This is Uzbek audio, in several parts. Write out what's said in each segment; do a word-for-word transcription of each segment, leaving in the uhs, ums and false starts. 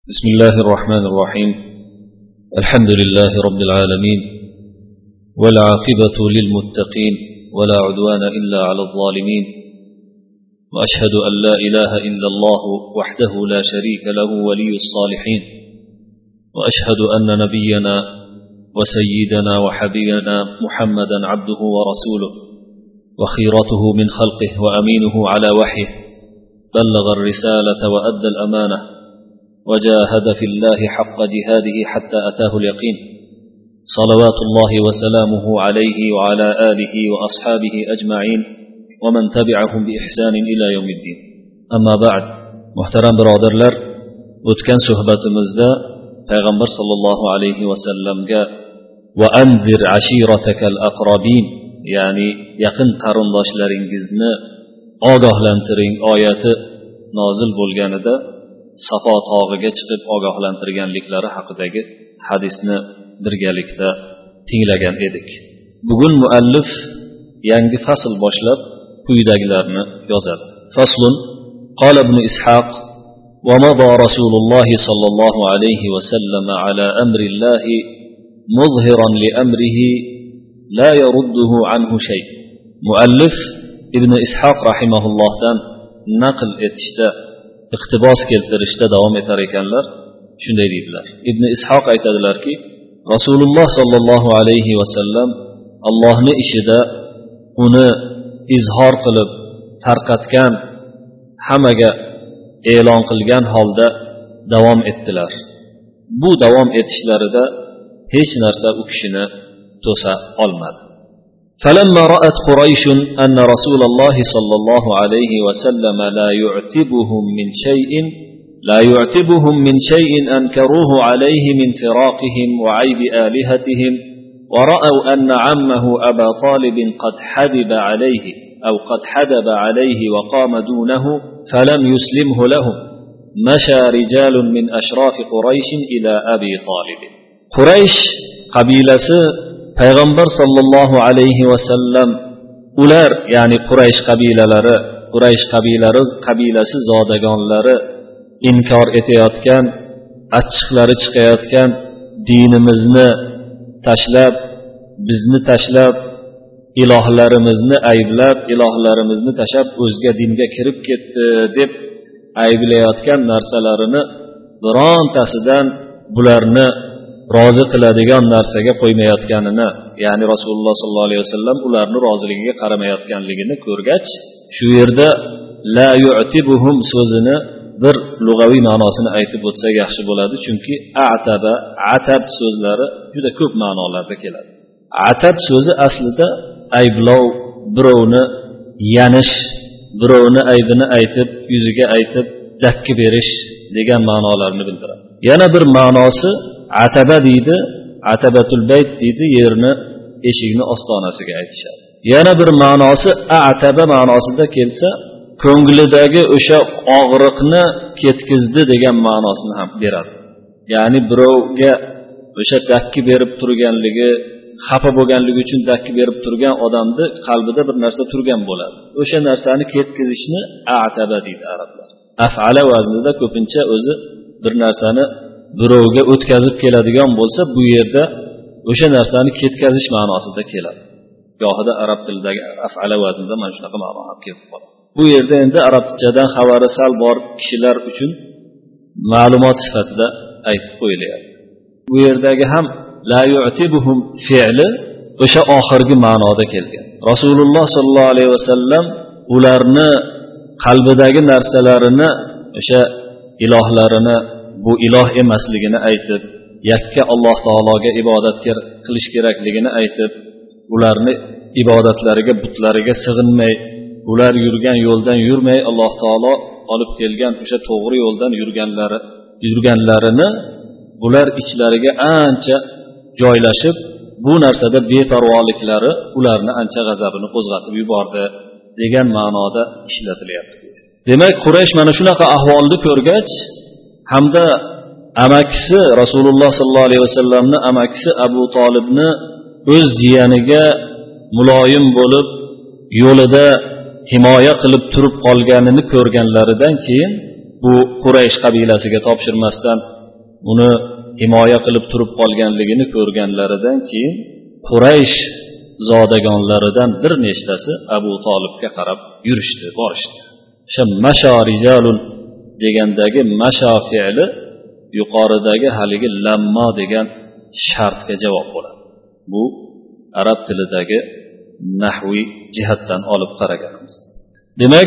بسم الله الرحمن الرحيم. الحمد لله رب العالمين، والعاقبة للمتقين، ولا عدوان إلا على الظالمين، وأشهد أن لا إله إلا الله وحده لا شريك له ولي الصالحين، وأشهد أن نبينا وسيدنا وحبيبنا محمدا عبده ورسوله وخيرته من خلقه وأمينه على وحيه، بلغ الرسالة وأدى الأمانة وجاهد في الله حق جهاده حتى أتاه اليقين، صلوات الله وسلامه عليه وعلى آله وأصحابه أجمعين ومن تبعهم بإحسان إلى يوم الدين. أما بعد، محترم برادرlar، o'tgan suhbatimizda payg'ambar sollallohu alayhi vasallamga va anzir ashiratakal aqrabin, ya'ni yaqin qarindoshlaringizni ogohlantiring oyati nozil bo'lganida Safo tog'iga chiqib ogohlantirganliklari haqidagi hadisni birgalikda tinglagan edik. Bugun muallif yangi fasl boshlab quyidagilarni yozadi. Faslun qala ibn Ishaq wa madha Rasululloh sallallohu alayhi va sallam ala amri Allah muzhiran li amrihi la yarudduhu anhu shay. Muallif ibn Ishaq rahimahullohdan naql etishda iqtibos keltirishda davom etar ekanlar. Shunday deydilar. Ibn Ishoq aytadilarki, Rasululloh sallallohu alayhi va sallam Allohning ishida uni izhor qilib tarqatgan, hammaga e'lon qilgan holda davom etdilar. Bu davom etishlarida hech narsa u kishini to'sa olmadi. فلما رأت قريش أن رسول الله صلى الله عليه وسلم لا يعتبهم من شيء لا يعتبهم من شيء أنكروه عليه من فراقهم وعيب آلهتهم، ورأوا أن عمه أبا طالب قد حدب عليه أو قد حدب عليه وقام دونه فلم يسلمه لهم، مشى رجال من أشراف قريش إلى أبي طالب. قريش قبيلة payg'ambar sollallohu alayhi vasallam ular, ya'ni Quraysh qabilalari, Quraysh qabilasi qabilasi zodagonlari inkor etayotgan, achchiqlari chiqayotgan dinimizni tashlab, bizni tashlab, ilohlarimizni ayblab, ilohlarimizni tashlab o'zga dinga kirib ketdi deb ayblayotgan narsalarini birontasidan bularni rozi qiladigan narsaga qo'ymayotganini, ya'ni Rasululloh sollallohu alayhi vasallam ularni roziligiga qaramayotganligini ko'rgach, shu yerda la yu'tibuhum so'zini bir lug'aviy ma'nosini aytib o'tsak yaxshi bo'ladi, chunki a'taba, atab so'zlari juda ko'p ma'nolarda keladi. Atab so'zi aslida ayblov, birovni yanish, birovni aybini aytib, yuziga aytib dakki berish degan ma'nolarni bildiradi. Yana bir ma'nosi ataba deydi, atabatul bayt deydi, yerni, eshikni ostonasiga aytishadi. Yana bir ma'nosi ataba ma'nosida kelsa, ko'nglidagi o'sha og'riqni ketkizdi degan ma'nosini ham beradi. Ya'ni birovga o'sha dakki berib turganligi, xafa bo'lganligi uchun dakki berib turgan odamni qalbida bir narsa turgan bo'ladi. O'sha narsani ketkizishni ataba deydi arablar. Af'ala vaznida ko'pincha o'zi bir narsani birovga o'tkazib keladigan bo'lsa, bu yerda o'sha narsani ketkazish ma'nosida keladi. Gohida arab tilidagi af'ala vaznida mana shunaqa ma'no ham kelib qoladi. Bu yerda endi arabchadan xabari sal bor kishilar uchun ma'lumot sifatida aytib qo'yilyapti. Bu yerdagi ham la yu'tibuhum fi'li o'sha oxirgi ma'noda kelgan. Rasululloh sollallohu alayhi vasallam ularni qalbidagi narsalarini, o'sha ilohlarini bu iloh emasligini aytib, yakka Alloh taologa ibodat qilish kerakligini aytib, ularni ibodatlariga, butlariga sig'inmay, ular yurgan yo'ldan yurmay, Alloh taolo olib kelgan o'sha to'g'ri yo'ldan yurganlari, yurganlarini ular ichlariga ancha joylashib, bu narsada beparvoliklari ularni ancha g'azabini qo'zg'atib yubordi degan ma'noda ishlatilyapti. Demak, Quraysh mana shunaqa ahvolni ko'rgach, hamda amakisi Rasululloh sollallohu alayhi vasallamni amakisi Abu Talibni o'z jiyaniga muloyim bo'lib yo'lida himoya qilib turib qolganini ko'rganlaridan keyin bu Quraysh qabilasiga topshirmasdan uni himoya qilib turib qolganligini ko'rganlaridan keyin Quraysh zodagonlaridan bir nechtasi Abu Tolibga qarab yurishdi, borishdi. O'sha masha rijalun degandagi masha fe'li yuqoridagi haligi lammo degan shartga javob bo'ladi. Bu arab tilidagi nahviy jihatdan olib qaraganmiz. Demak,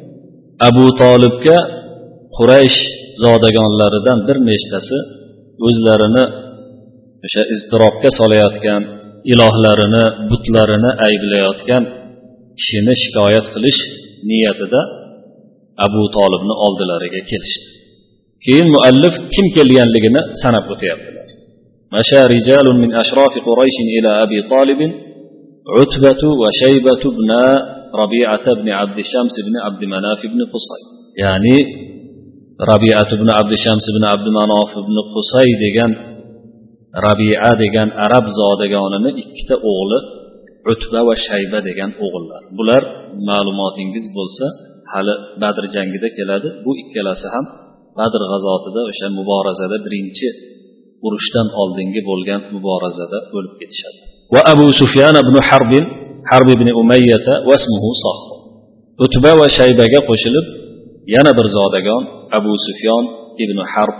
Abu Tolibga Quraysh zodagonlaridan bir nechtasi o'zlarini o'sha iztirobga solayotgan, ilohlarini, butlarini ayblayotgan kishini shikoyat qilish niyatida Abu Tolibni oldilariga kelishdi. Keyin muallif kim kelganligini sanab o'tyaptilar. Masha rijalun min ashrafi Quraysh ila Abi Talib Utbatu va Shaybatu ibn Rabi'at ibn Abd Shams ibn Abd Manaf ibn Qusay. Ya'ni Rabi'at ibn Abd Shams ibn Abd Manaf ibn Qusay degan Rabi'a degan arab zodagonini ikkita o'g'li Utba va Shayba degan o'g'illar. Bular ma'lumotingiz bo'lsa hali Badr jangida keladi. Bu ikkalasi ham Badr g'azotida o'sha muborazada birinchi urushdan oldingi bo'lgan muborazada o'lib ketishadi. Va Abu Sufyan ibn Harb Harb ibn Umayyah va ismuhu Sahr. Utba va Shaybaga qo'shilib yana bir zodagon Abu Sufyan ibn Harb,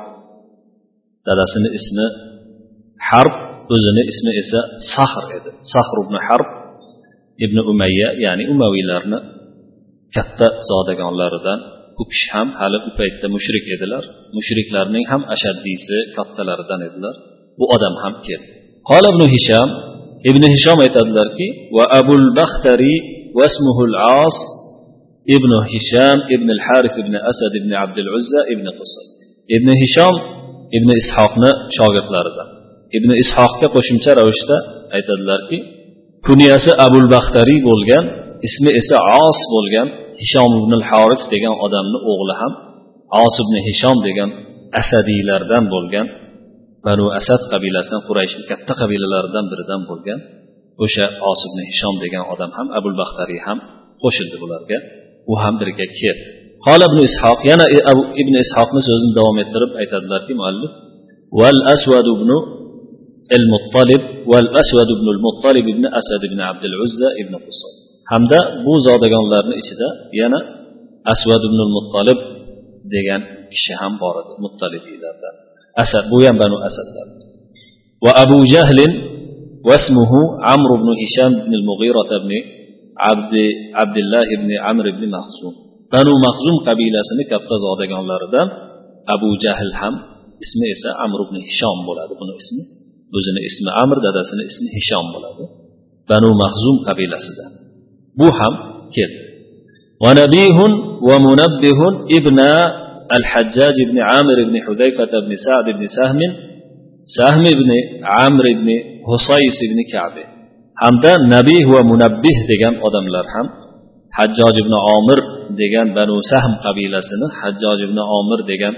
dadasini ismi Harb, o'zini ismi esa Sahr edi. Sahr ibn Harb ibn Umayya, ya'ni Umaviylarni katta zodagonlaridan. Bu kishi ham hali u paytda mushrik edilar. Mushriklarning ham ashaddiysi, kattalaridan edilar. Bu odam ham keldi. Qala ibn Hisham, ibn Hisham aytadilarki, va Abul Bakhtari va ismuhu al-As ibn Hisham ibn al-Harith ibn Asad ibn Abd al-Uzza ibn Qusay. Ibn Hisham ibn Ishoqni shogirdlaridan. Ibn Ishoqga qo'shimcha ravishda aytadilarki, kunyasi Abul Bakhtari bo'lgan, ismi esa As bo'lgan Hisham ibn al-Harith degan odamning o'g'li ham As ibn Hisham degan Asadiylardan bo'lgan, Banu Asad qabilasidan, Qurayshning katta qabilalaridan biridan bo'lgan o'sha As ibn Hisham degan odam ham Abul Bakhtari ham qo'shildi bularga. U ham birga keldi. Qala ibn Ishoq, yana ibn Ishoqning so'zini davom ettirib aytadilarki, muallif wal Aswad ibn al-Muttalib wal Aswad ibn al-Muttalib ibn Asad ibn Abd al-Uzza ibn Qusay. Hamda bu zodagonlarning ichida yana Aswad ibn al-Muttalib degan kishi ham bor edi, Muttalibiylardan. Asad, bu ham Banu Asadlar. Va Abu Jahl va ismuhu Amr ibn Hisham ibn al-Mughira ibn Abd Abdullah ibn Amr ibn Makhzum. Banu Makhzum qabilasining katta zodagonlaridan Abu Jahl ham, ismi esa Amr ibn Hisham bo'ladi. Buning ismi, o'zini ismi Amr, dadasining ismi Hisham bo'ladi. Banu Makhzum qabilasidan. Bu ham keldi. Va Nabihun va Munabbihun ibn al-Hajjaj ibn Amir ibn Hudayfa ibn Sa'd ibn Sahm Sahm ibn Amr ibn Husays ibn Ka'b. Hamda Nabih va Munabbih degan odamlar ham Hajjaj ibn Amir degan Banu Sahm qabilasini, Hajjaj ibn Amir degan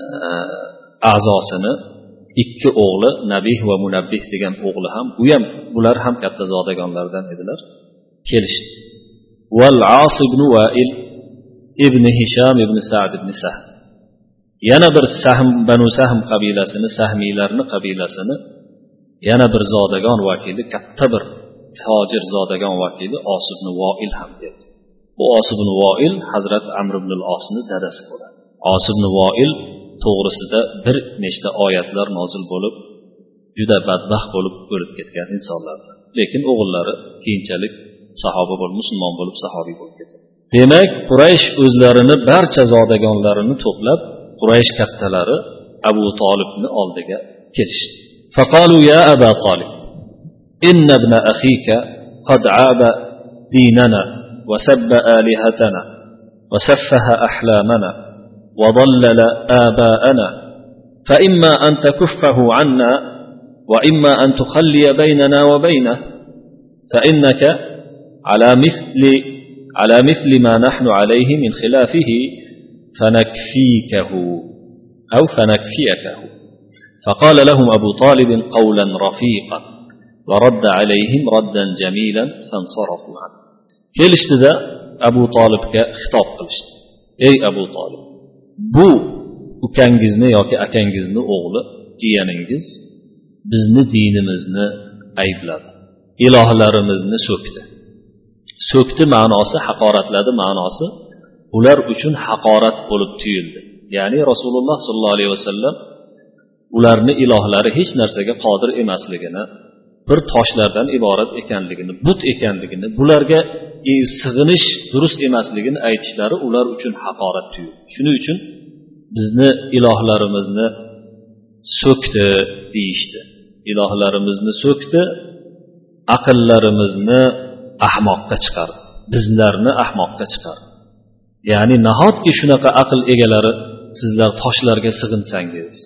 a'zosini ikki o'g'li Nabih va Munabbih degan o'g'li ham, u ham bular ham katta zodagonlardan edilar. Kelishdi. Wal As ibn Wa'il ibn Hisham ibn Sa'd ibn Sahm. Yana bir Sahm, Banu Sahm qabilasini, Sahmiylarni qabilasini yana bir zodagon vakili, katta bir tojir zodagon vakili As ibn Wa'il ham edi. Bu As ibn Wa'il Hazrat Amr ibn al-Asning dadasi bo'ladi. As ibn Wa'il to'g'risida bir nechta oyatlar nozil bo'lib, juda badbaxt bo'lib o'lib ketgan insonlar. Lekin o'g'illari keyinchalik sahoba bo'lib, musulmon bo'lib, sahobiy bo'lib ketdi. Demak, Quraysh o'zlarini barcha zodagonlarini to'plab, Quraysh kattalari Abu Tolibni oldiga kelishdi. Faqalu ya Aba Talib, inna ibn akhika qad aaba dinana wa sabba alihatana wa saffaha ahlamana wa dhallala aba'ana fa imma an takuffahu 'anna wa imma an tukhalliya baynana wa baynahu fa innaka على مثل على مثل ما نحن عليه من خلافه فنكفيكه أو فنكفيكه. فقال لهم أبو طالب قولا رفيقا ورد عليهم ردا جميلا فانصرفوا عنه. kelishdi-da Abu Talibga xitob qilishdi. Ey Abu Talib, bu ukangizni yoki akangizni o'g'li jiyaningiz bizni dinimizni aybladi, ilohlarimizni so'kdi. So'kdi ma'nosi haqoratladi ma'nosi ular uchun haqorat bo'lib tuyuldi. Ya'ni Rasululloh sollallohu alayhi vasallam ularni ilohlari hech narsaga qodir emasligini, bir toshlardan iborat ekanligini, but ekanligini, bularga sig'inish durust emasligini aytishlari ular uchun haqorat tuyuldi. Shuning uchun bizni ilohlarimizni so'kdi deyishdi. Ilohlarimizni so'kdi, aqllarimizni ahmoqqa chiqardi, bizlarni ahmoqqa chiqardi. Ya'ni nahotki shunaqa aql egalari sizlar toshlarga sig'insangiz,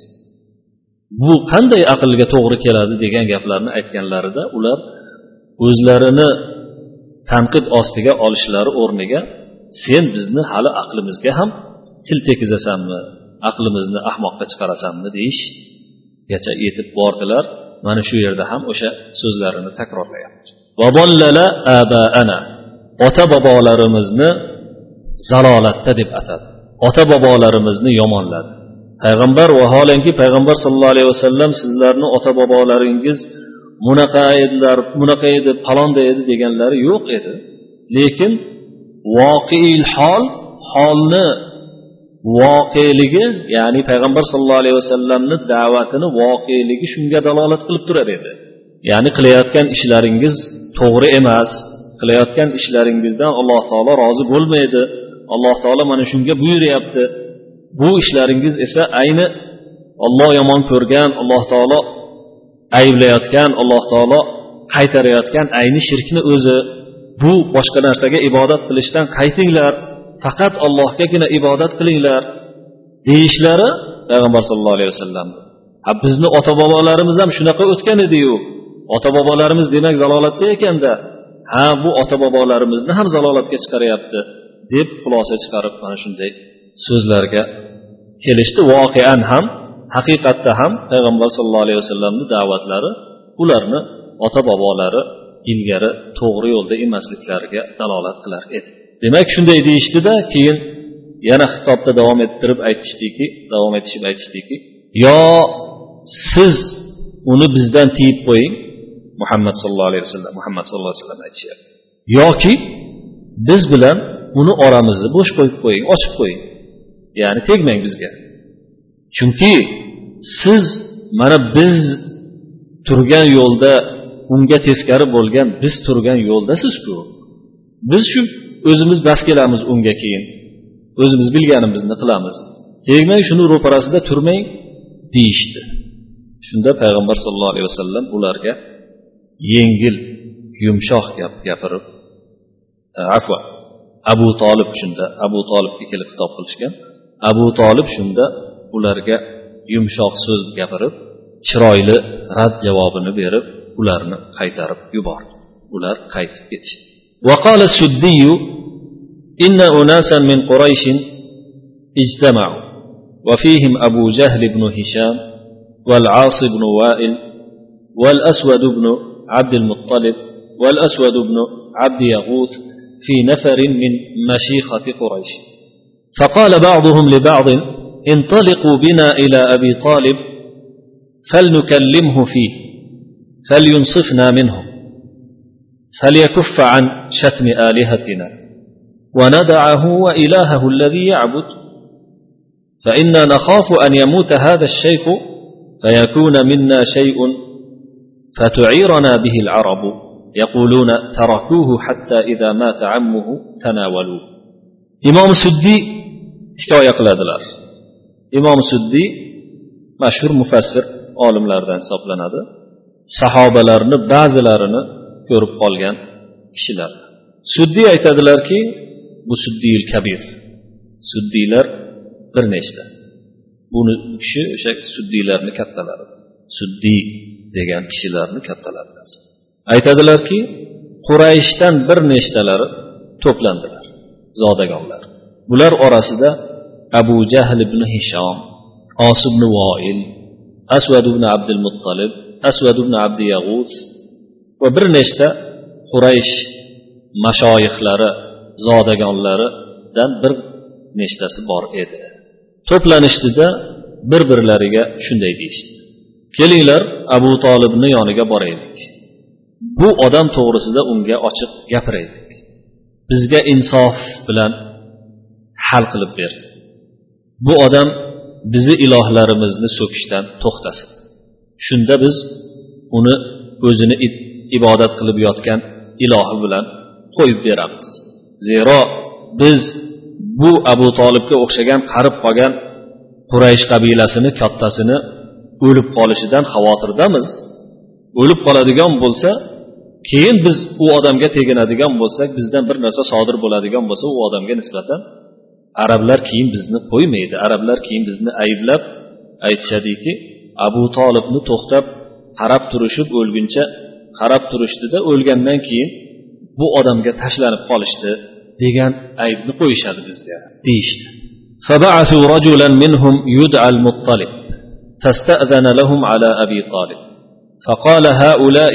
bu qanday aqlga to'g'ri keladi degan gaplarni aytganlarida ular o'zlarini tanqid ostiga olishlari o'rniga sen bizni hali aqlimizga ham til tekizasanmi, aqlimizni ahmoqqa chiqarasanmi deyishgacha yetib bordilar. Mana shu yerda ham o'sha so'zlarini takrorlayapti. Va dallala abaana, ota bobolarimizni zalolatda deb atadi, ota bobolarimizni yomonladi. Payg'ambar vaholanki payg'ambar sollallohu alayhi vasallam sizlarni ota bobolaringiz bunaqa edilar, bunaqa edi, palonda edi deganlari yo'q edi. Lekin voqeil hol, holni voqeligi, ya'ni payg'ambar sollallohu alayhi vasallamni da'vatini voqeligi shunga dalolat qilib turar edi. Ya'ni qilayotgan ishlaringiz to'g'ri emas, qilayotgan ishlaringizdan Alloh taolo rozi bo'lmaydi. Alloh taolo mana shunga buyuryapti. Bu ishlaringiz esa ayni Alloh yomon ko'rgan, Alloh taolo ayblayotgan, Alloh taolo qaytarayotgan ayni shirkni o'zi. Bu boshqa narsaga ibodat qilishdan qaytinglar, faqat Allohgagina ibodat qilinglar deyishlari payg'ambar sollallohu alayhi vasallam. Ha bizni ota bobolarimiz ham shunaqa o'tgan edi-yu. Ota bobolarimiz demak zalolatda ekanda, ha bu ota bobolarimizni ham zalolatga chiqaryapti deb xulosa chiqarib mana shunday so'zlarga kelishdi. Voqean ham, haqiqatda ham payg'ambar sollallohu alayhi vasallamning da'vatlari ularni ota bobolari ilgari to'g'ri yo'lda emasliklariga dalolat qilar edi. Demak shunday deyishdida, keyin yana xitobda davom ettirib aytishdiki, davom etishib aytishdiki, yo siz uni bizdan tiyib qo'ying, Muhammad sallallohu alayhi vasallam, Muhammad sallallohu alayhi vasallam aytishyapti. Yoki biz bilan uni oramizni bo'sh qo'yib qo'ying, ochib qo'ying. Ya'ni tegmang bizga. Chunki siz mana biz turgan yo'lda unga teskari bo'lgan biz turgan yo'ldasiz-ku. Biz shu o'zimiz bas kelamiz unga, keyin o'zimiz bilganimizni qilamiz. Tegmang, shuni ro'parasida turmang deyishdi. Shunda payg'ambar sollallohu alayhi vasallam ularga yengil, yumshoq gap gapirib, afwa, Abu Talib shunda Abu Talibga kelib xitob qilishgan. Abu Talib shunda ularga yumshoq so'z gapirib, chiroyli rad javobini berib, ularni qaytarib yubordi. Ular qaytib ketishdi. Va qala Suddi inna unasan min Quraysh ijtama'u va fihim Abu Jahl ibn Hisham wal As ibn Wa'il wal Aswad ibn Abd al-Muttalib wal Aswad ibn Abd Yaghuth في نفر من مشيخة قريش فقال بعضهم لبعض انطلقوا بنا إلى أبي طالب فلنكلمه فيه فلينصفنا منه فليكف عن شتم آلهتنا وندعه وإلهه الذي يعبد فإنا نخاف أن يموت هذا الشيخ فيكون منا شيء فتعيرنا به العرب يقولون تركوه حتى إذا مات عمه تناولوه. إمام Suddi hikoya qiladilar. Imom Suddi mashhur mufassir olimlardan hisoblanadi. Sahobalarni ba'zilarini ko'rib qolgan kishilar. Suddi aytadilarki, bu Suddiyul Kabir. Suddilar bir nechta. Buni kishi o'sha Suddilarni kattalari. Suddi degan kishilarni kattalari. Aytadilarki, Qurayshdan bir nechtalari to'plandilar, zodagonlar. Bular orasida Abu Jahl ibn Hisham, As ibn Wa'il, Aswad ibn Abd al-Muttalib, Aswad ibn Abd Yaghuth va bir nechta Quraysh mashoyixlari, zodagonlaridan bir nechtasi bor edi. To'planishdida bir-birlariga shunday deyishdi. kelinglar Abu Tolibni yoniga boraylik. Bu odam to'g'risida unga ochiq gapiraylik. Bizga insof bilan hal qilib bersin. Bu odam bizi ilohlarimizni so'kishdan to'xtasin. Shunda biz uni o'zini ibodat qilib yotgan ilohi bilan qo'yib beramiz. Zero biz bu Abu Tolibga o'xshagan qarib qolgan Quraysh qabilasini kattasini o'lib qolishidan xavotirdamiz. O'lib qoladigan bo'lsa, keyin biz u odamga teginadigan bo'lsak, bizdan bir narsa sodir bo'ladigan bo'lsa, u odamga nisbatan arablar keyin bizni qo'ymaydi. Arablar keyin bizni ayblab aytishadiki, Abu Tolibni to'xtab qarab turishib o'lguncha qarab turishdida, o'lgandan keyin bu odamga tashlanib qolishdi degan aybni qo'yishadi bizga deyishdi. فبعثوا رجلا منهم يدعى المطلب فاستأذن لهم على أبي طالب فقال هؤلاء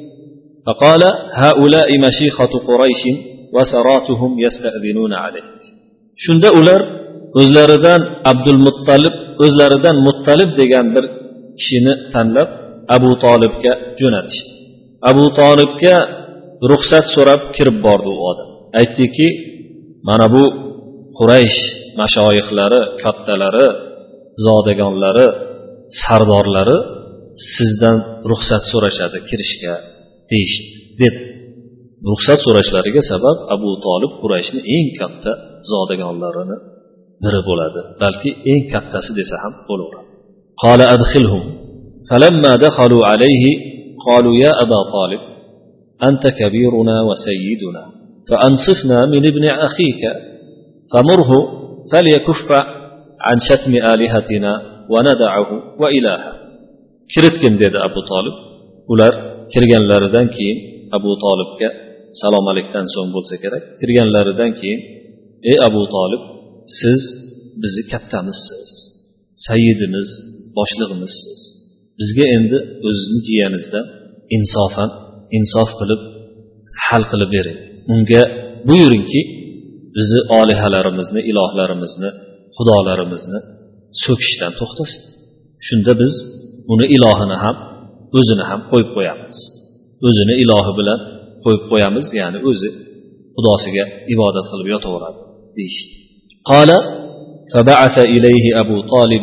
فقال هؤلاء مشيخة قريش وسراتهم يستأذنون عليك. Shunda ular o'zlaridan Abdul Muttalib, o'zlaridan Muttalib degan bir kishini tanlab Abu Tolibga jo'natishdi. Abu Tolibga ruxsat so'rab kirib bordi u odam. Aytdiki, mana bu Quraysh mashoyixlari, kattalari, zodagonlari, sardorlari sizdan ruxsat so'rashadi kirishga deyishdi. Deb ruxsat so'rashlariga sabab Abu Tolib Qurayshning eng katta zodagonlarini biri bo'ladi, balki eng kattasi desa ham bo'laveradi. Qala adkhilhum falamma dakhalu alayhi qalu ya Aba Talib anta kabiruna wa sayyiduna فأنصفنا من ابن أخيك فمره فليكف عن شتم آلهتنا وندعه وإلهه. Kiritgin dedi Abu Talib. Ular kirganlaridan keyin Abu Talibga salom alaydan so'ng bo'lsa kerak, kirganlaridan keyin ey Abu Talib, siz bizni kattamizsiz, sayyidimiz, boshlig'imizsiz. Bizga endi o'zingiz jiyaningizdan insofan insof qilib hal qilib bering. Unga buyuringki, bizni olihalarimizni, ilohlarimizni, xudolarimizni so'kishdan to'xtasin. Shunda biz uni ilohini ham, o'zini ham qo'yib qo'yamiz. O'zini ilohi bilan qo'yib qo'yamiz, ya'ni o'zi xudosiga ibodat qilib yotaveradi deyishdi. Qala فبعث إليه أبو طالب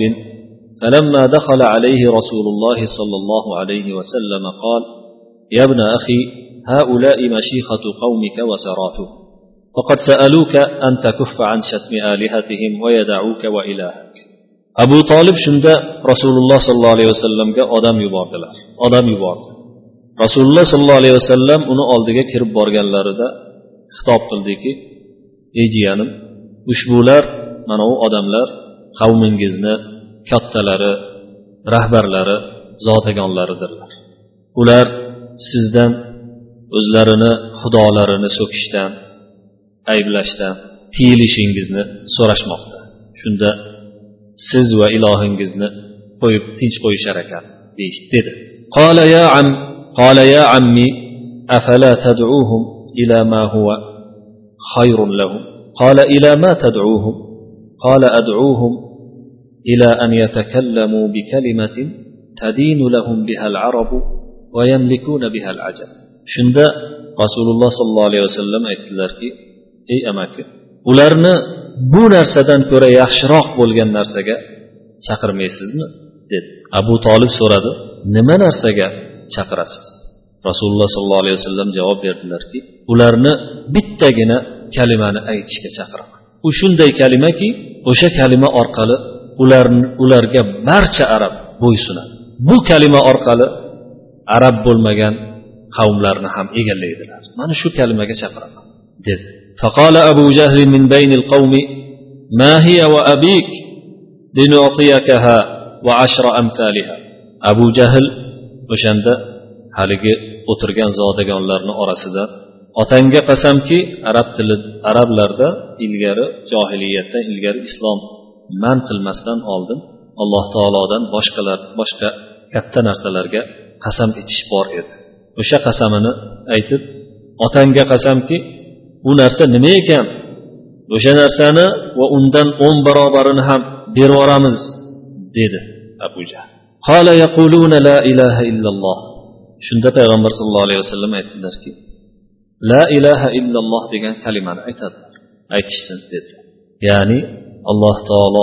فلما دخل عليه رسول الله صلى الله عليه وسلم قال يا ابن أخي هؤلاء مشيخة قومك وسراتهم وقد سألوك أن تكف عن شتم آلهتهم ويدعوك وإلهك. Abu Talib shunda Rasululloh sallallohu alayhi vasallamga odam yubordilar. Odam yubordi. Rasululloh sallallohu alayhi vasallam uni oldiga kirib borganlarida xitob qildiki, ey jiyanim, ushbular mana u odamlar qavmingizni kattalari, rahbarlari, zotagonlaridirlar. Ular sizdan o'zlarini xudolarini so'kishdan, ayblashdan tiyilishingizni so'rashmoqda. Shunda siz va ilohingizni qo'yib tinch qo'yishar ekan dedi. Qala ya am qala ya ammi afala tad'uhum ila ma huwa khayrun lahum qala ila ma tad'uhum qala ad'uhum ila an yatakallamu bi kalimatin tadinu lahum biha al-arab wa yamlikuna biha al-ajam. Shunda Rasululloh sallallohu alayhi vasallam aytdilarki, ey amaki, ularni bu narsadan ko'ra yaxshiroq bo'lgan narsaga chaqirmaysizmi dedi. Abu Talib so'radi, nima narsaga chaqirasiz? Rasululloh sallallohu alayhi vasallam javob berdilarki, ularni bittagina kalimani aytishga chaqiraman. U shunday kalimaki, o'sha kalima orqali ularni ularga barcha arab bo'ysunadi. Bu kalima orqali arab bo'lmagan qavmlarni ham egallaydilar. Mana shu kalimaga chaqiraman dedi. فقال أبو جهل من بين القوم ما هي وأبيك لنعطيكها وعشر أمثالها. Abu Jahl o'shanda haligi o'tirgan zodagonlarning orasida otangga qasamki, arab tili arablarda ilgari johiliyatdan ilgari islom man qilmasdan oldin Alloh taolodan boshqalar boshqa katta narsalarga qasam etish bor edi. O'sha qasamini aytib, otangga qasamki, bu narsa nima ekan? O'sha narsani va undan o'n barobarini ham berib yuboramiz dedi Abu Jahl. قال يقولون لا إله إلا الله. Shunda payg'ambar sollallohu alayhi vasallam aytdilarki, la ilaha illalloh degan kalimani aytadilar, aytishsin dedilar. Ya'ni Alloh taolo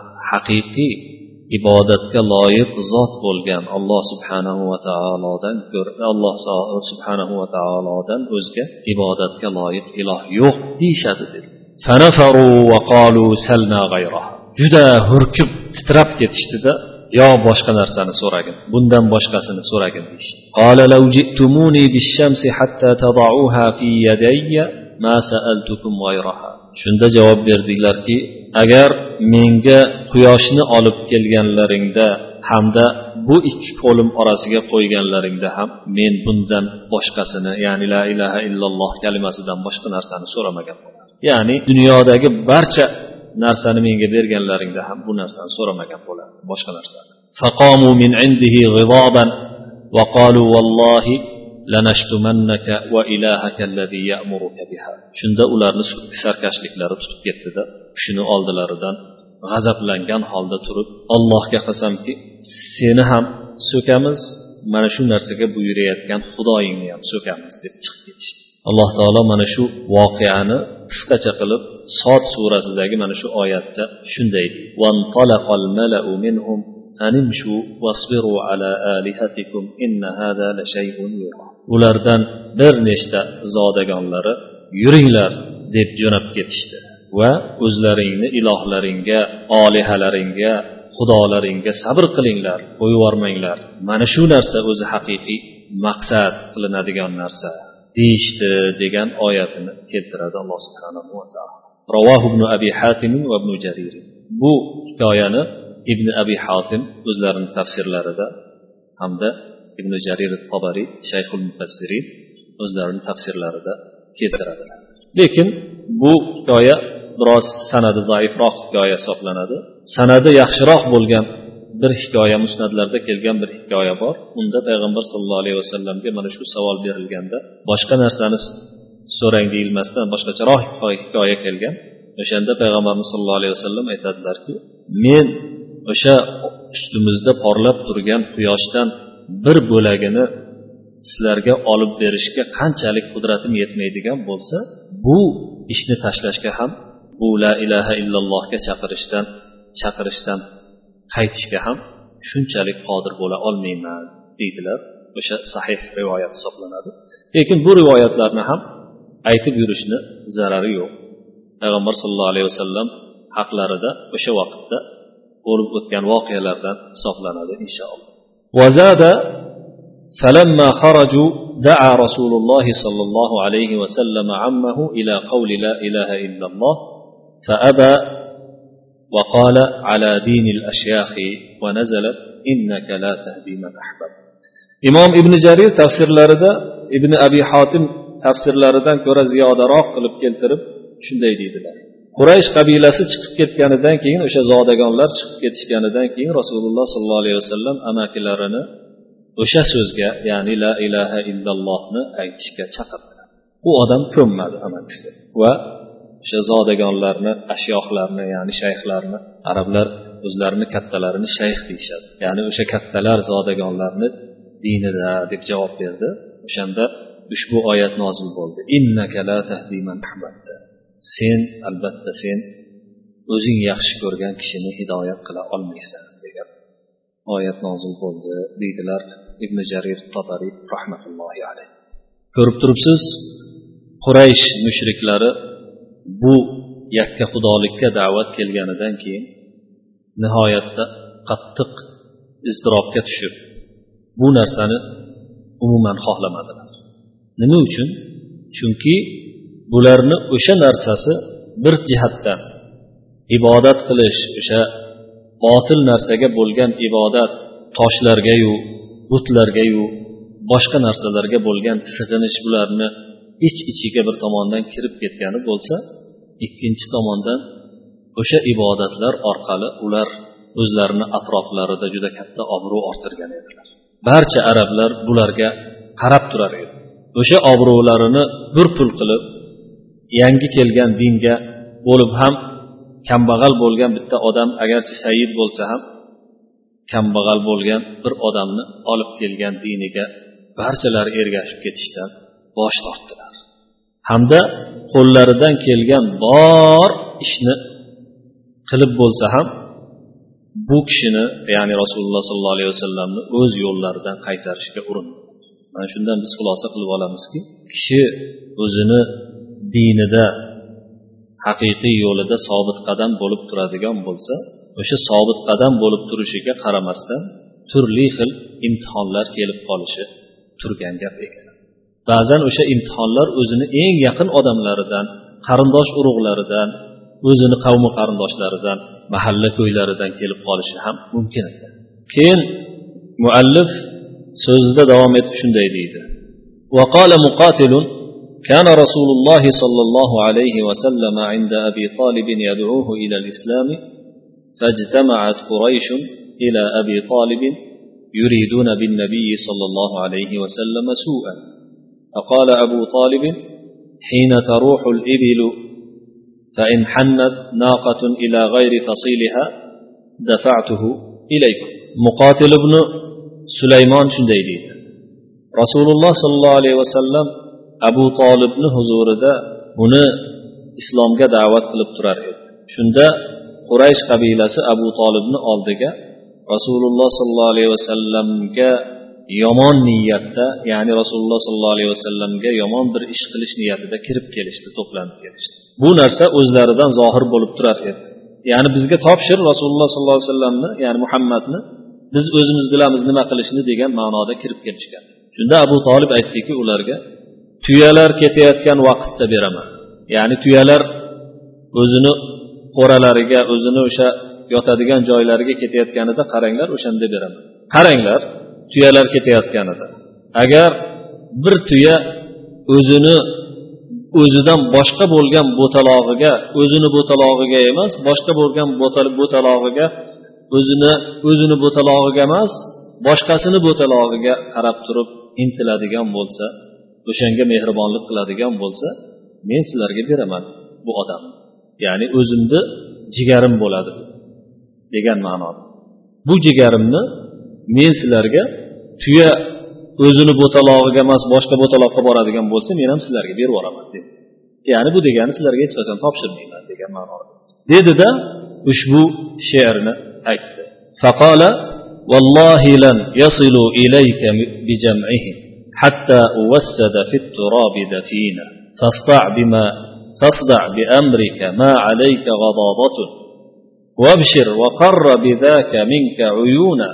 haqiqiy ibodatga loyiq zot bo'lgan Alloh subhanahu va taolodan ko'ra Alloh subhanahu va taolodan o'zga ibodatga loyiq iloh yo'q deyshadi dedi. Fanafaru va qalu salna g'ayraha. Juda hurkib titrab ketishdi-da, yo boshqa narsani so'ragin, bundan boshqasini so'ragin deyishdi. Qala law ji'tumuni bish-shamsi hatta tad'uha fi yadayya ma sa'altukum ghayraha. Shunda javob berdilarki, agar menga quyoshni olib kelganlaringda hamda bu ikki qo'lim orasiga qo'yganlaringda ham men bundan boshqasini, ya'ni la ilaha illalloh kalimasidan boshqa narsani so'ramagan bo'lardim. Ya'ni dunyodagi barcha narsani menga berganlaringda ham bu narsani so'ramagan bo'lardim, boshqa narsani. Faqamu min indihi ghidaban va qalu wallahi lanashtumannaka va ilahaka allazi ya'muruka biha. Shunda ularni sarkashliklari tutib ketdi-da, shuni oldilaridan g'azablangan holda turib, Allohga qasamki, seni ham so'kamiz, mana shu narsaga buyurayotgan Xudoyingni ham so'kamiz deb chiqib ketishdi. Alloh taolo mana shu voqeani qisqacha qilib Sod surasidagi mana shu oyatda shunday deydi: "Wan talaqal mala'u minhum animshu wasbiru ala alihatikum inna hada la shay'un yura." Ulardan bir nechta zodagonlari yuringlar deb jo'nab ketishdi va o'zlaringni ilohlaringga, olihalaringga, xudolaringga sabr qilinglar, qo'yivormanglar. Mana shu narsa o'zi haqiqiy maqsad qilinadigan narsa deyishdi degan oyatini keltiradi Alloh subhanahu va taolo. Ravoh ibn Abi Hatim va ibn Jarir. Bu hikoyani Ibn Abi Hatim o'zlarining tafsirlarida hamda Ibn Jarir at-Tabari, Shayxul Mufassirin o'zlarining tafsirlarida keltiradilar. Lekin bu hikoya biroz sanadi zaifroq hikoya hisoblanadi. Sanadi yaxshiroq bo'lgan bir hikoya, musnadlarda kelgan bir hikoya bor. Unda payg'ambar sollallohu alayhi vasallamga mana shu savol berilganda boshqa narsani so'rang deyilmasdan boshqacharoq hikoya kelgan. O'shanda payg'ambarimiz sollallohu alayhi vasallam aytadilarki, men o'sha ustimizda porlab turgan quyoshdan bir bo'lagini sizlarga olib berishga qanchalik qudratim yetmaydigan bo'lsa, bu ishni tashlashga ham, bu la ilaha illallohga chaqirishdan chaqirishdan qaytishga ham shunchalik qodir bo'la olmayman deydilar. O'sha sahih rivoyat hisoblanadi. Lekin bu rivoyatlarni ham aytib yurishni zarari yo'q. Payg'ambar sollallohu alayhi vasallam haqlarida o'sha vaqtda bo'lib o'tgan voqealardan hisoblanadi inshaalloh. Vazada فلما خرجوا دعا رسول الله صلى الله عليه وسلم عمه إلى قول لا إله إلا الله فأبى وقال على دين الأشياخ ونزلت إنك لا تهدي من أحببت. إمام ابن جرير tafsirlarida Ibn Abi Hatim tafsirlaridan ko'ra ziyodaroq qilib keltirib shunday deydilar: Quraysh qabilasi chiqib ketganidan keyin, o'sha zodagonlar chiqib ketishganidan keyin Rasululloh sollallohu alayhi vasallam amakilarini o'sha so'zga, ya'ni la ilaha illallohni aytishga chaqirdilar. U odam ko'nmadi amakisi va o'sha zodagonlarni, ashyohlarni, ya'ni shayxlarni, arablar o'zlarini kattalarini shayx deyishadi. Ya'ni o'sha kattalar zodagonlarni dinida deb javob berdi. O'shanda ushbu oyat nozil bo'ldi. Innaka la tahdi man ahbabta. Sen albatta sen o'zing yaxshi ko'rgan kishini hidoyat qila olmaysan degan oyat nozil bo'ldi deydilar Ibn Jarir Tabari rahmatullohi alayh. Ko'rib turibsiz, Quraysh mushriklari bu yakka xudolikka da'vat kelganidan keyin nihoyatda qattiq iztirobga tushib bu narsani umuman xohlamadilar. Nima uchun? Chunki bularni o'sha narsasi bir jihatdan ibodat qilish, o'sha botil narsaga bo'lgan ibodat, toshlarga-yu, butlarga-yu, boshqa narsalarga bo'lgan sig'inish bularni ich-ichiga bir tomondan kirib ketgani bo'lsa, ikkinchi tomondan o'sha ibodatlar orqali ular o'zlarini atroflarida juda katta obro' orttirgan edilar. Barcha arablar bularga qarab turar edi. O'sha obro'larini bir pul qilib yangi kelgan dinga bo'lib ham kambag'al bo'lgan bitta odam agarchi sayyid bo'lsa ham kambag'al bo'lgan bir odamni olib kelgan diniga barchalari ergashib ketishdan bosh tortdilar. Hamda qo'llaridan kelgan bor ishni qilib bo'lsa ham bu kishini, ya'ni Rasululloh sollallohu alayhi vasallamni o'z yo'llaridan qaytarishga urindi. Mana shundan biz xulosa qilib olamizki, kishi o'zini dinida haqiqiy yo'lida sobit qadam bo'lib turadigan bo'lsa, o'sha sobit qadam bo'lib turishiga qaramasdan turli xil imtihonlar kelib qolishi turgan gap ekan. Ba'zan o'sha imtihonlar o'zini eng yaqin odamlaridan, qarindosh urug'laridan, o'zini qavmi qarindoshlaridan, mahalla ko'ylaridan kelib qolishi ham mumkin ekan. Keyin muallif so'zida davom etib shunday deydi: "Va qala muqatilun كان رسول الله صلى الله عليه وسلم عند أبي طالب يدعوه إلى الإسلام فاجتمعت قريش إلى أبي طالب يريدون بالنبي صلى الله عليه وسلم سوءا فقال أبو طالب حين تروح الإبل فإن حنت ناقة إلى غير فصيلها دفعته إليكم." مقاتل ابن سليمان shunday deydi: Rasululloh sollallohu alayhi vasallam Abu Talibni huzurida uni islomga da'vat qilib turar edi. Shunda Quraysh qabilasi Abu Talibni oldiga Rasululloh sollallohu alayhi vasallamga yomon niyatda, ya'ni Rasululloh sollallohu alayhi vasallamga yomon bir ish qilish niyatida kirib kelishdi, to'planib kelishdi. Bu narsa o'zlaridan zohir bo'lib turar edi. Ya'ni bizga topshir Rasululloh sollallohu alayhi vasallamni, ya'ni Muhammadni biz o'zimiz bilamiz nima qilishni degan ma'noda kirib kelishgan. Shunda Abu Talib aytdiki ularga: tuyalar ketayotgan vaqtda beraman. Ya'ni tuyalar o'zini qo'ralariga, o'zini o'sha yotadigan joylariga ketayotganida qaranglar, o'shanda beraman. Qaranglar, tuyalar ketayotganida. Agar bir tuya o'zini o'zidan boshqa bo'lgan bo'talog'iga, o'zini bo'talog'iga emas, boshqa bo'lgan bo'talog'iga, o'zini o'zini bo'talog'iga emas, boshqasini bo'talog'iga qarab turib intiladigan bo'lsa, o'shanga mehribonlik qiladigan bo'lsa, men sizlarga beraman bu odam. Ya'ni o'zimni jigarim bo'ladi degan ma'noda. Bu jigarimni men sizlarga tuya o'zini bo'talog'iga emas, boshqa bo'taloqqa boradigan bo'lsa, men ham sizlarga berib yuboraman dedi. Ya'ni bu degani sizlarga hech qachon topshirmayman degan ma'noda. Dedi-da ushbu she'rni aytdi. Faqala wallahi lan yasilu ilayka bi jam'ihim hatta uwassada fi at-turab dafina fasda' bima fasda' bi amrika ma 'alayka ghadabatun wabshir wa qarra bidhaka minka 'uyuna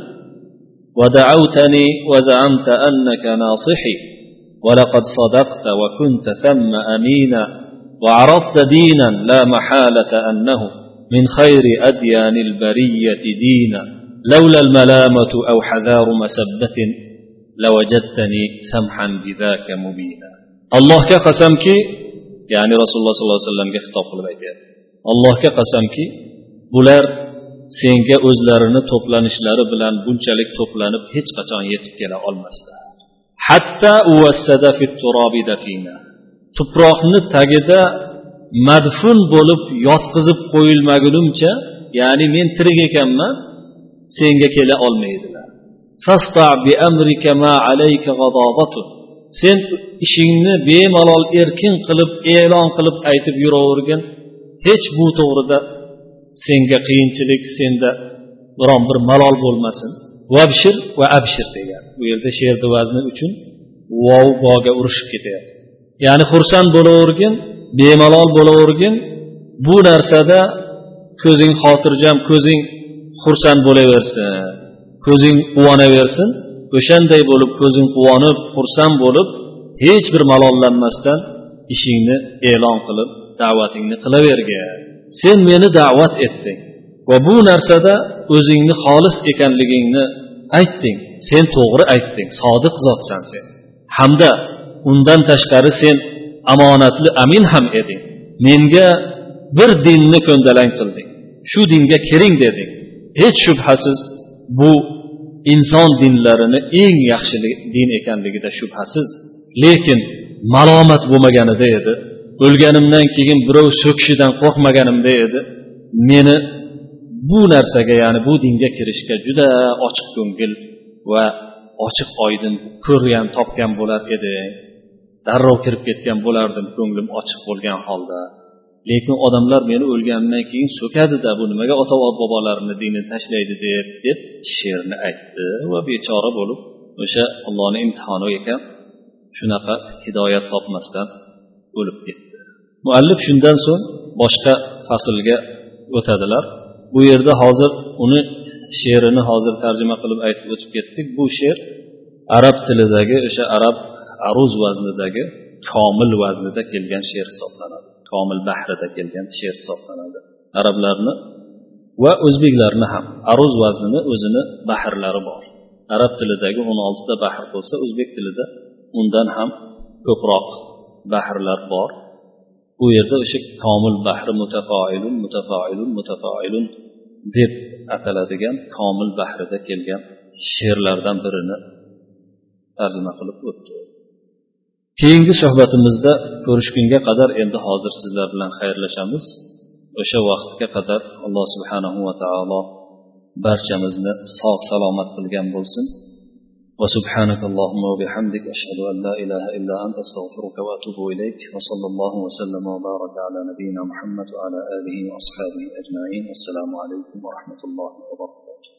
ودعوتني وزعمت أنك ناصحي ولقد صدقت وكنت ثم أمينا وعرضت دينا لا محالة أنه من خير أديان البرية دينا لولا الملامة أو حذار مسبة لوجدتني سمحا بذاك مبينا. الله كقسمك يعني رسول الله صلى الله عليه وسلم خطاب قلبي الله كقسمك بولار senga o'zlarini to'planishlari bilan bunchalik to'planib hech qachon yetib kela olmaslar. Hatta uwassada fit turabi dafina. Tuproqni tagida madfun bo'lib yotqizib qo'yilmagunimcha, ya'ni men tirik ekanman, senga kela olmaydilar. Fasta' bi amrika ma alayka ghadabatu. Sen ishingni bemalol erkin qilib, e'lon qilib aytib yuravergin, hech bu to'g'rida senga qiyinchilik, senda biron bir malol bo'lmasin. Vabshir va abshir degan. Bu yerda she'rni vazni uchun vov boga urishib ketyapti. Ya'ni xursand bo'lavergin, bemalol bo'lavergin, bu narsada ko'zing xotirjam, ko'zing xursand bo'laversin, ko'zing quvonaversin. O'shanday bo'lib, ko'zing quvonib, xursand bo'lib, hech bir malollanmasdan ishingni e'lon qilib, da'vatingni qilavergin. Sen meni da'vat etding va bu narsada o'zingni xolis ekanligingni aytding. Sen to'g'ri aytding, sodiq zotsan sen. Hamda undan tashqari sen omonatli amin ham eding. Menga bir dinni ko'ndalang qilding. Shu dinga kiring deding. Hech shubhasiz bu inson dinlarini eng yaxshi din ekanligida shubhasiz. Lekin malomat bo'lmaganida edi. O'lganimdan keyin birov so'kishidan qo'rqmaganimda edi. Meni bu narsaga, ya'ni bu dinga kirishga juda ochiq ko'ngil va ochiq oydin ko'rgan topgan bo'lar edi, darrov kirib ketgan bo'lardim ko'nglim ochiq bo'lgan holda. Lekin odamlar meni o'lganimdan keyin so'kadi-da, bu nimaga ota bobolarini dinini tashlaydi deb deb she'rni aytdi va bechora bo'lib o'sha Allohning imtihoni ekan, shunaqa hidoyat topmasdan o'lib ketdi. Muallif shundan so'ng boshqa faslga o'tadilar. Bu yerda hozir uni she'rini hozir tarjima qilib aytib o'tib ketdik. Bu she'r arab tilidagi o'sha arab aruz vaznidagi komil vaznida kelgan she'r hisoblanadi. Komil bahrida kelgan she'r hisoblanadi. Arablarni va o'zbeklarni ham aruz vaznini o'zini bahrlari bor. Arab tilidagi o'n olti ta bahr bo'lsa, o'zbek tilida undan ham ko'proq bahrlar bor. Bu yerda o'sha komil bahri mutafailun mutafailun mutafailun deb ataladigan komil bahrida kelgan she'rlardan birini tarjima qilib o'tdi. Keyingi suhbatimizda ko'rishgunga qadar endi hozir sizlar bilan xayrlashamiz. O'sha vaqtga qadar Alloh subhanahu va taolo barchamizni sog' salomat qilgan bo'lsin. Va subhanakallohumma va bihamdik ashhadu an la ilaha illa anta astaghfiruka va atubu ilayk. Va sallallohu va sallama va baraka ala nabiyyina Muhammad va ala alihi va ashabihi ajma'in. Assalomu alaykum va rahmatullohi va barakatuh.